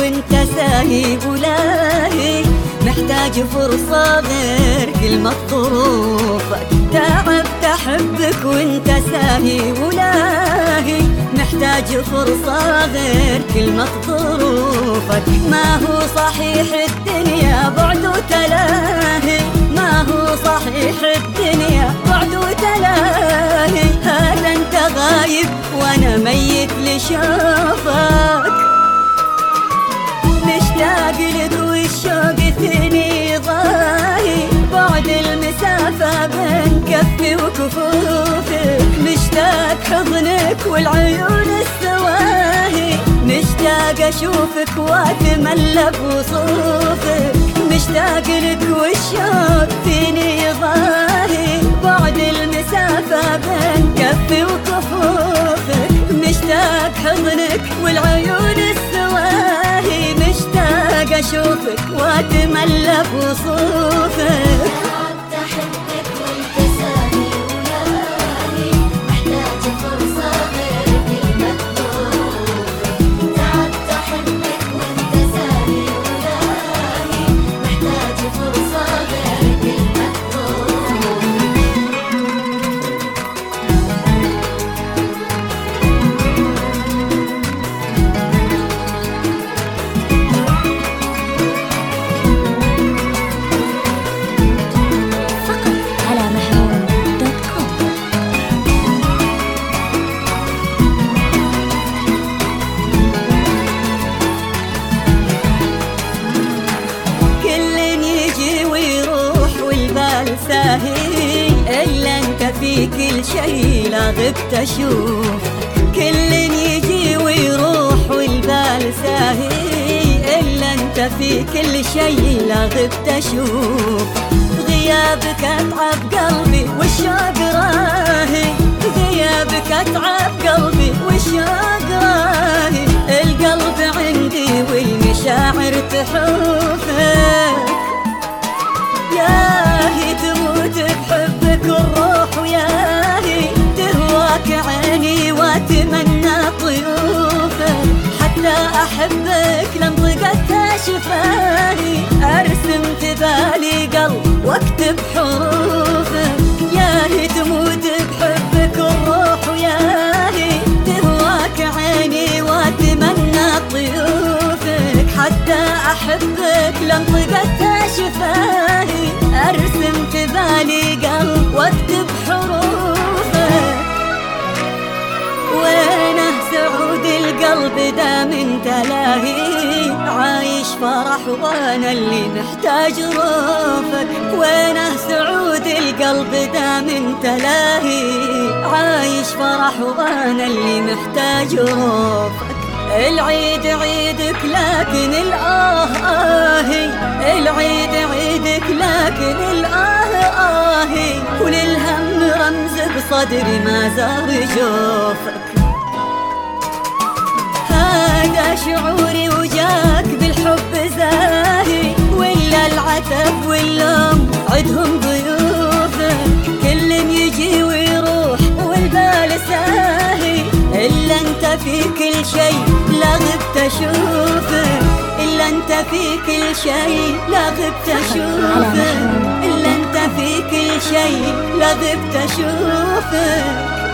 وانت ساهي ولاهي، محتاج فرصة غير كلمة ظروفك. تعبت أحبك وانت ساهي ولاهي، محتاج فرصة غير كلمة ظروفك. ما هو صحيح الدنيا بعد وتلاهي، ما هو صحيح الدنيا بعد وتلاهي. هذا انت غايب وانا ميت لشوفك، مشتاق لك والشوق ثني ضاهي، بعد المسافة بين كفي وكفوفك. مشتاق حضنك والعيون السواهي، مشتاق اشوفك واتملى بوصوفك. مشتاق لك والشوق فيني ضاهي، بعد المسافة بين كفي وكفوفك. مشتاق حضنك والعيون السواهي، مشتاق اشوفك واتملى بوصوفك. ساهي إلا أنت في كل شي لا غبت أشوف. كل يجي ويروح والبال ساهي، إلا أنت في كل شي لا غبت أشوف. غيابك أتعب قلبي والشوق راهي، غيابك أتعب قلبي والشوق راهي. القلب عندي والمشاعر تحوفك، ياهي تموت بحبك الروح وياهي تهواك عيني واتمنى طيوفك. حتى أحبك لانطقتها شفاهي، أرسم تبالي قلب واكتب حروفك. ياهي تموت بحبك الروح وياهي تهواك عيني واتمنى طيوفك. حتى أحبك لانطقتها شفاهي، أرسم تبالي قلب واكتب حروفك. وينه سعود القلب دام انت لاهي، عايش فرح وانا اللي محتاج ظروفك. وينه سعود القلب دام انت لاهي، عايش فرح وانا اللي محتاج ظروفك. العيد عيدك لكن الآه آهي، العيد عيدك لكن الآه آهي. وللهم رمز بصدري ما زار جوفك. هذا شعوري وجاك بالحب زاهي، ولا العتب واللوم عدهم ضيوفك. كل يجي ويروح والبال ساهي، إلا أنت في كل شي لا غبت أشوفك. إلا أنت في كل شي لا غبت أشوفك، إلا أنت في كل شي لا غبت أشوفك.